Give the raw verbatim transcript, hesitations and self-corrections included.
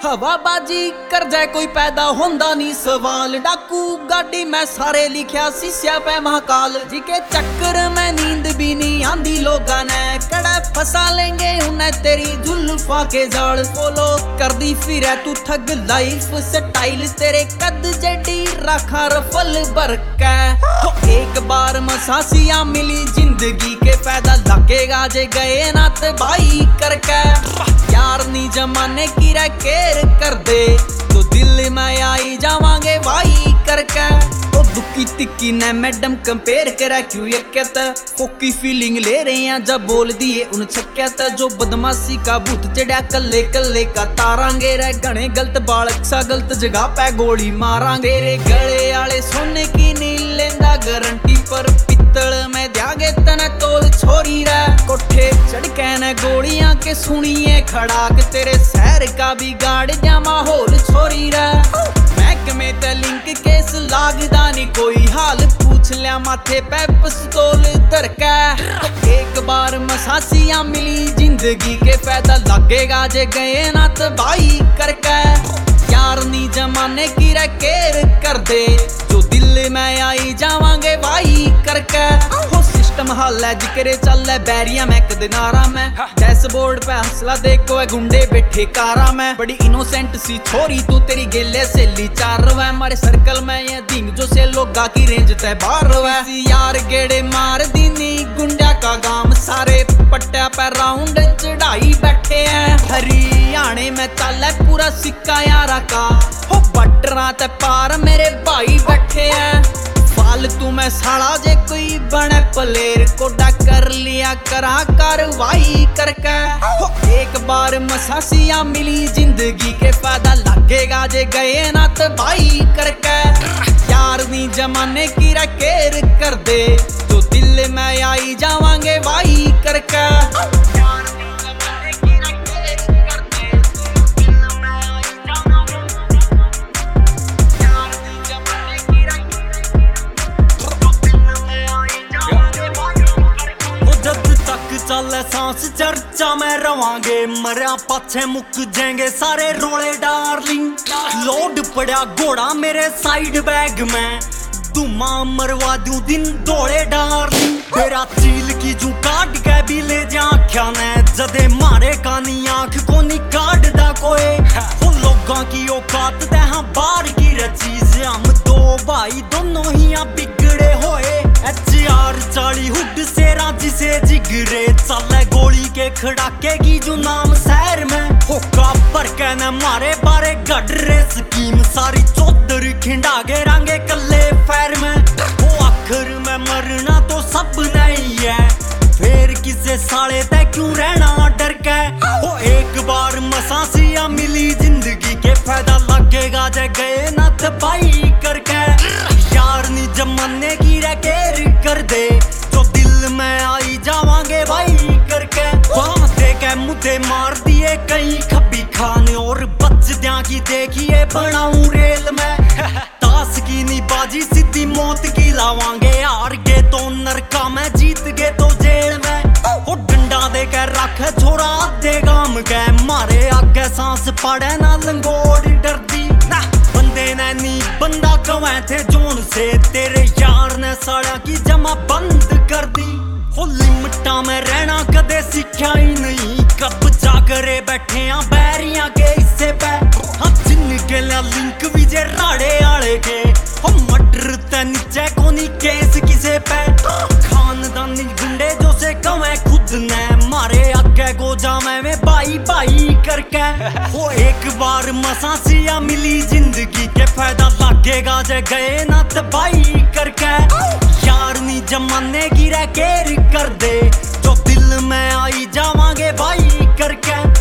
हवाबाजी कर जाए कोई पैदा होंदा नहीं सवाल। डाकू गाड़ी मैं सारे लिखिया शीशा पे महाकाल जी के चक्कर में नींद भी नहीं आंदी लोगा ने कड़ा फंसा लेंगे उन्हें तेरी जुल्फा के जाल। फॉलो कर दी फिर है तू ठग लाइफ स्टाइल तेरे कद जड़ी रखा रफल बरका। तो एक बार मसासिया मिली जिंदगी के फायदा लगेगा जे गए ना ते भाई करके। यार नी जमाने की रे केर कर दे तो दिल में आई जावांगे भाई करके। ओ दुखी तिक्की ने मैडम कंपेयर करा क्यों ये कहता फोकी फीलिंग ले रहे हैं जब बोल दिए उन छक्या जो बदमाशी का भूत चढ़ा कल्ले कल्ले का तारांगे रे घने गलत बालक सा गलत जगह पे गोली मारांगे। तेरे गले आले सोने की नी लेंदा गारंटी पर पित्तल में द्यागे तना तोल छोरी रे कोठे चढ़ के न गोलियां के सुनिए खड़ाक तेरे शहर का भी गाड़ जा माहौल छोरी रे। महकमे ते लिंक केस लागदा नहीं कोई हाल पूछ लिया माथे पे पिस्तौल धरका। एक बार मसासिया मिली जिंदगी के फायदा लगेगा जे गए ना तो भाई करके। यार नी जमाने की रे केर कर दे जो दिल में आई जावांगे भाई करके। हो सिस्टम हाल है जिक्रे चल है बैरिया मैं कद नारा में डैशबोर्ड पे हंसला देखो है गुंडे बैठे कारा में। बड़ी इनोसेंट सी छोरी तू तेरी गेले से ली चार है हमारे सर्कल में ये दिन जो से लोगा की रेंज तय बार है। यार गेड़े मार दीनी गुंडा का गाम सारे पट्टा पे राउंड चढ़ाई बैठे हैं। हरियाणे में चल है पूरा सिक्का यारा का हो बटरा ते पार मेरे भाई बैठे हैं। फालतू में साला जे कोई बने पलेर कोडा कर लिया करा कार्रवाई करके। हो एक बार मसासिया मिली जिंदगी के फायदा लगेगा जे गए ना तो भाई करके। यार नी जमाने की रे केर कर दे तो दिल में आई जावांगे भाई करके। चल सांस चर्चा में रवांगे मरिया पाछे मुक जाएंगे सारे रोले डार्लिंग। लोड पड़ा घोड़ा मेरे साइड बैग में दुमा मरवा दूं दिन दौड़े डार्लिंग। तेरा चील की जू काट के भी ले जा क्या ने जदे मारे कानी आंख को नी काट दा कोई। वो लोगों की औकात दे हाँ बार की चीज हम दो भाई दोनों ही यहाँ बिगड़े होए। एच आर चाली हुड से राजी से जिगरे चल गोली के खड़ाके की जो नाम शहर में होका पर कहना मारे बारे गढ़ रे स्कीम सारी चौधरी खिंडा गे रंगे कल्ले फैर में। वो आखिर में मरना तो सब नहीं है फिर किसे साले तय क्यों रहना डर के। वो एक बार मसासिया मिली जिंदगी के फायदा लगेगा जे गए ना तो भाई करके। यार नी जमाने की रे केर कर दे जो दिल में आई जावांगे भाई करके। वहां देखे मुझे मार दिए कई खब्बी खाने और बच दिया की देखिए बनाऊं रेल में। ताश की नी बाजी सीधी मौत की लावांगे हार गए तो नरका में जीत गए तो जेल में। वो डंडा दे के रख छोरा आधे गाम के मारे आगे सांस पड़े ना लंगोड़ डरदी ना। बंदे ने नी बंदा कवे थे जोन से तेरे यार ने साड़ा की जमा बंद कर दी। हो लिमिटा में रहना कदे सीखा ही नहीं कब जागरे बैठे हैं बैरिया के हिस्से पे। हाँ जिन के लिंक भी जे राड़े आले के हो मटर ते नीचे कोनी केस किसे पे। खानदानी गुंडे जो से कवे खुद ने मारे आगे को जामे में भाई भाई करके। हो एक बार मसासिया मिली जिंदगी के फायदा लगेगा जे गए ना तो भाई करके। यार नी जमाने की रे केर कर दे जो दिल में आई जावांगे भाई करके।